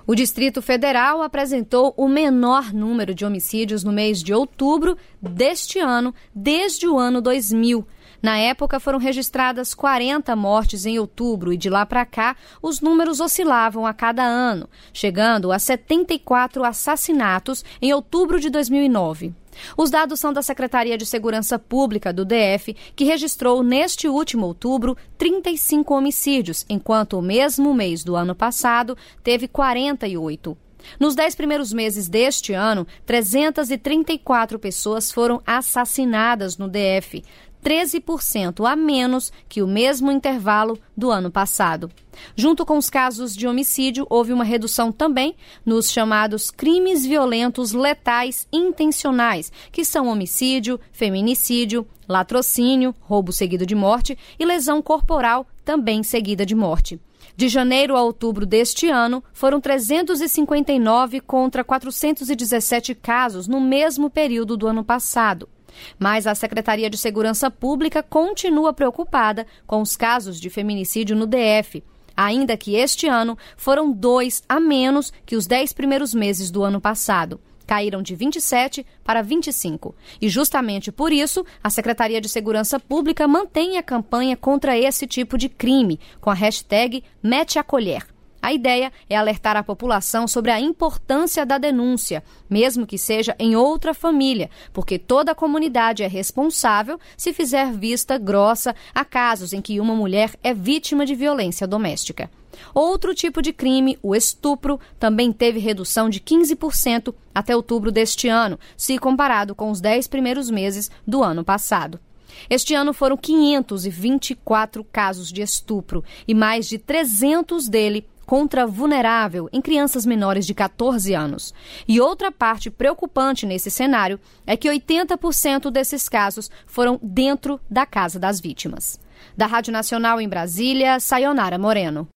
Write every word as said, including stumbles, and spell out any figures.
O Distrito Federal apresentou o menor número de homicídios no mês de outubro deste ano, desde o ano dois mil. Na época, foram registradas quarenta mortes em outubro e de lá para cá, os números oscilavam a cada ano, chegando a setenta e quatro assassinatos em outubro de dois mil e nove. Os dados são da Secretaria de Segurança Pública do D F, que registrou neste último outubro trinta e cinco homicídios, enquanto o mesmo mês do ano passado teve quarenta e oito. Nos dez primeiros meses deste ano, trezentas e trinta e quatro pessoas foram assassinadas no D F, treze por cento a menos que o mesmo intervalo do ano passado. Junto com os casos de homicídio, houve uma redução também nos chamados crimes violentos letais intencionais, que são homicídio, feminicídio, latrocínio, roubo seguido de morte e lesão corporal, também seguida de morte. De janeiro a outubro deste ano, foram trezentos e cinquenta e nove contra quatrocentos e dezessete casos no mesmo período do ano passado. Mas a Secretaria de Segurança Pública continua preocupada com os casos de feminicídio no D F, ainda que este ano foram dois a menos que os dez primeiros meses do ano passado. Caíram de vinte e sete para vinte e cinco. E justamente por isso, a Secretaria de Segurança Pública mantém a campanha contra esse tipo de crime, com a hashtag Mete a Colher. A ideia é alertar a população sobre a importância da denúncia, mesmo que seja em outra família, porque toda a comunidade é responsável se fizer vista grossa a casos em que uma mulher é vítima de violência doméstica. Outro tipo de crime, o estupro, também teve redução de quinze por cento até outubro deste ano, se comparado com os dez primeiros meses do ano passado. Este ano foram quinhentos e vinte e quatro casos de estupro e mais de trezentos dele contra vulnerável em crianças menores de catorze anos. E outra parte preocupante nesse cenário é que oitenta por cento desses casos foram dentro da casa das vítimas. Da Rádio Nacional em Brasília, Sayonara Moreno.